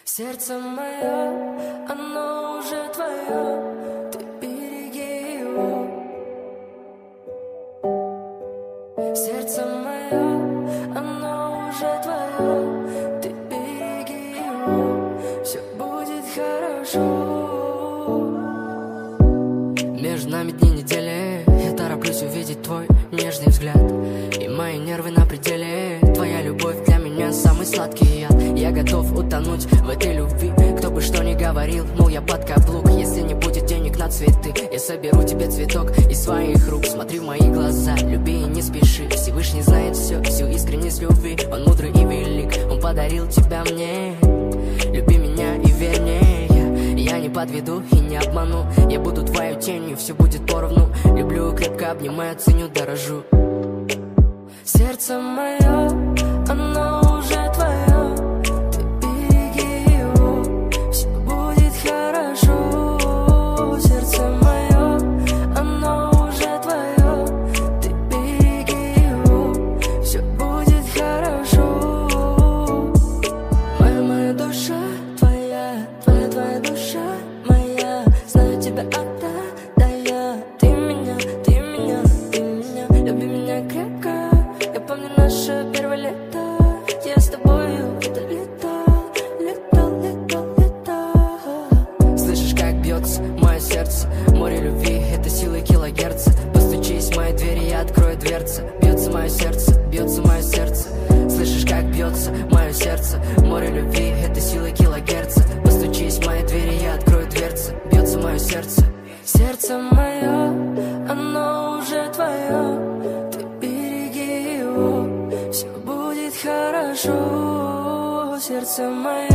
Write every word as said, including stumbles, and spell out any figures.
Сердце мое, оно уже твое, ты береги его. Сердце мое, оно уже твое, ты береги его. Все будет хорошо. Между нами дни недели, я тороплюсь увидеть твой нежный взгляд. И мои нервы на пределе, твоя любовь для меня самый сладкий яд. Я готов утонуть в этой любви, кто бы что ни говорил, мол, я под каблук. Если не будет денег на цветы, я соберу тебе цветок из своих рук. Смотри в мои глаза, люби и не спеши. Всевышний знает все, всю искренность любви. Он мудрый и велик, он подарил тебя мне. Люби меня и верь мне, я, я не подведу и не обману. Я буду твоей тенью, все будет поровну. Люблю, крепко обнимаю, ценю, дорожу. Сердце мое, оно уже твое, ты береги его, все будет хорошо. Сердце мое, оно уже твое, ты береги его, все будет хорошо. Моя, моя душа твоя, твоя, твоя душа моя, знаю тебя одна, да я. Ты меня, ты меня, ты меня, люби меня крепко. Я помню наше первое лето, я с тобою где-то летал, летал, летал, летал. Слышишь, как бьется мое сердце, море любви, это силы килогерца. Постучись в мои двери, я открою дверцы. Бьется мое сердце, бьется мое сердце. Слышишь, как бьется мое сердце, море любви, это силы килогерца. Постучись в мои двери, я открою дверцы. Бьется мое сердце. Сердце мое, оно уже твое, все будет хорошо. Сердце мое,